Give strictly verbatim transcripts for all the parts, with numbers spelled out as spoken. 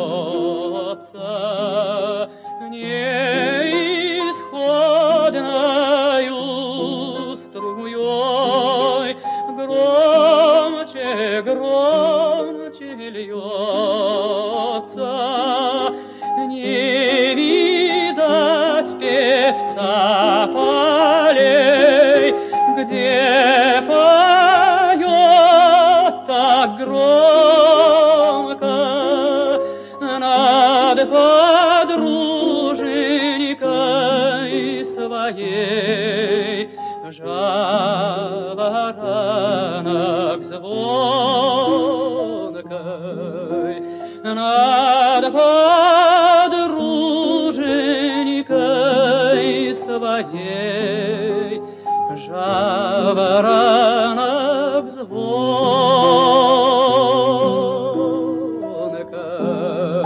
льется неисходною струей, громче, громче льется. Не видать певца полей, где поет так громко над подруженькой своей. Жаворонок звонкой над подруженькой своей. Жаворонок звонкой.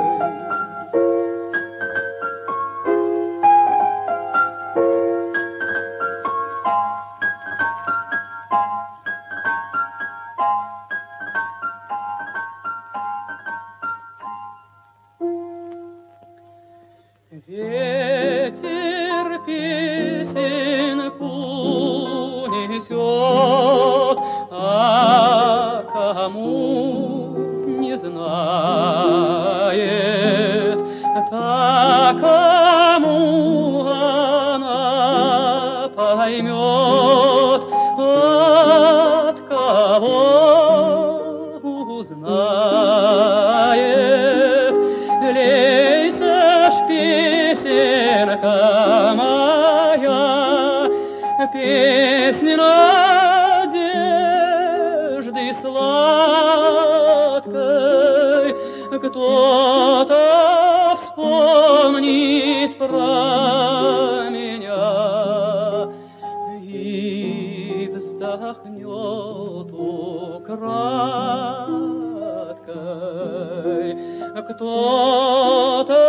Ветер песенку несет, а кому не знает, так кому она поймет, от кого узнает. Лейся ж, песенка моя, песня надежды сладкой. Кто-то вспомнит про меня и вздохнет украдкой. Кто-то